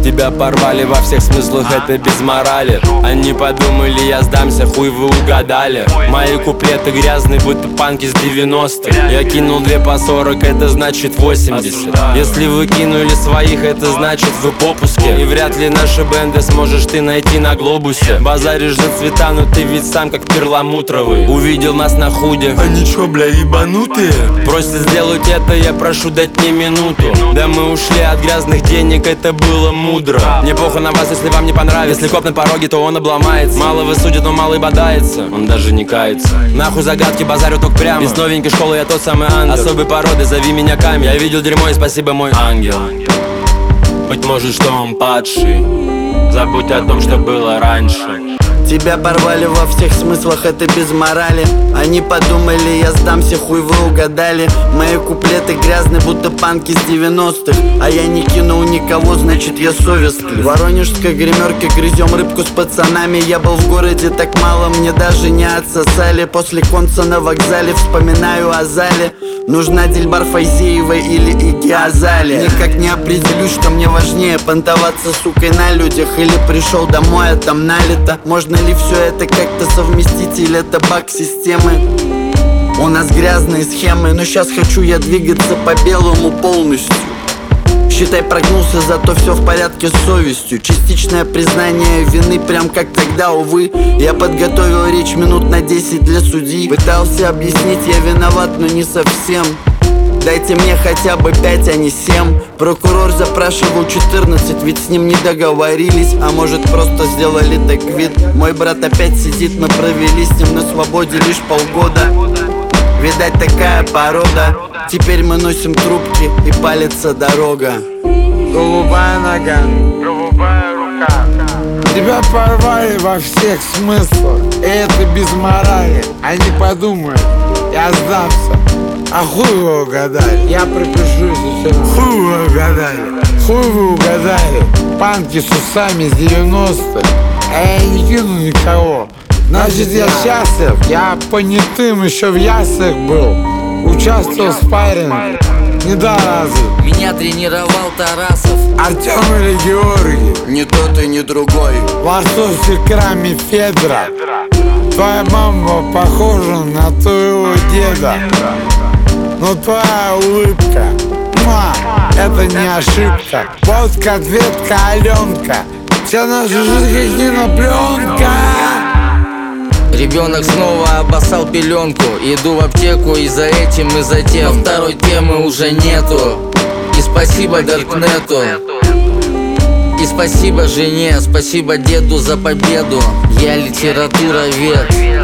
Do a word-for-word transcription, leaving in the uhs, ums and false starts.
Тебя порвали во всех смыслах, это без морали. Они подумали, я сдамся, хуй вы угадали. Мои куплеты грязные, будто панки с девяностых. Я кинул две по сорок, это значит восемьдесят. Если вы кинули своих, это значит вы в попуске. И вряд ли наши бенды сможешь ты найти на глобусе. Базаришь за цвета, но ты ведь сам как перламутровый. Увидел нас на худе. Они чё, бля, ебанутые? Просят сделать это, я прошу дать мне минуту. Да мы ушли от грязных денег, это было мудро. Мне похуй на вас, если вам не понравится. Если коп на пороге, то он обломается. Малого судит, но малый бодается. Он даже не кается. Нахуй загадки, базарю только прямо. Из новенькой школы я тот самый ангел. Особой породы, зови меня Камень. Я видел дерьмо и спасибо, мой ангел. Быть может, что он падший. Забудь о том, что было раньше. Тебя порвали во всех смыслах, это без морали. Они подумали, я сдамся, хуй вы угадали. Мои куплеты грязные, будто панки с девяностых. А я не кинул никого, значит я совестный. В воронежской гримерке грызем рыбку с пацанами. Я был в городе так мало, мне даже не отсосали. После конца на вокзале вспоминаю о зале. Нужна Дильбар Файзеева или Игги Азалия. Никак не определюсь, что мне важнее: понтоваться сукой на людях или пришел домой, а там налито. Можно ли все это как-то совместить, или это баг системы? У нас грязные схемы, но сейчас хочу я двигаться по белому полностью. Считай, прогнулся, зато все в порядке с совестью. Частичное признание вины, прям как тогда, увы. Я подготовил речь минут на десять для судьи. Пытался объяснить, я виноват, но не совсем. Дайте мне хотя бы пять, а не семь. Прокурор запрашивал четырнадцать, ведь с ним не договорились. А может просто сделали так вид. Мой брат опять сидит, мы провели с ним на свободе лишь полгода. Видать, такая порода. Теперь мы носим трубки и палится дорога. Голубая нога, голубая рука. Тебя порвали во всех смыслах, и это без морали. Они подумают, я сдамся, а хуй вы угадали. Я пропишу сейчас. Хуй вы угадали, хуй вы угадали. Панки с усами с девяностых, а я не кину никого. Значит, я счастлив, я понятым еще в яслях был. Участвовал в спарринге, не до разу. Меня тренировал Тарасов, Артем или Георгий, ни тот и ни другой. лосось и крами Федора. Твоя мама похожа на твоего деда. Но твоя улыбка, ма, это не ошибка. Вот конфетка Аленка, вся наша жизнь как кинопленка. ребенок снова обоссал пеленку. Иду в аптеку и за этим, и за тем. Но второй темы уже нету. И спасибо Даркнету. И спасибо жене, спасибо деду за победу. Я литературовед.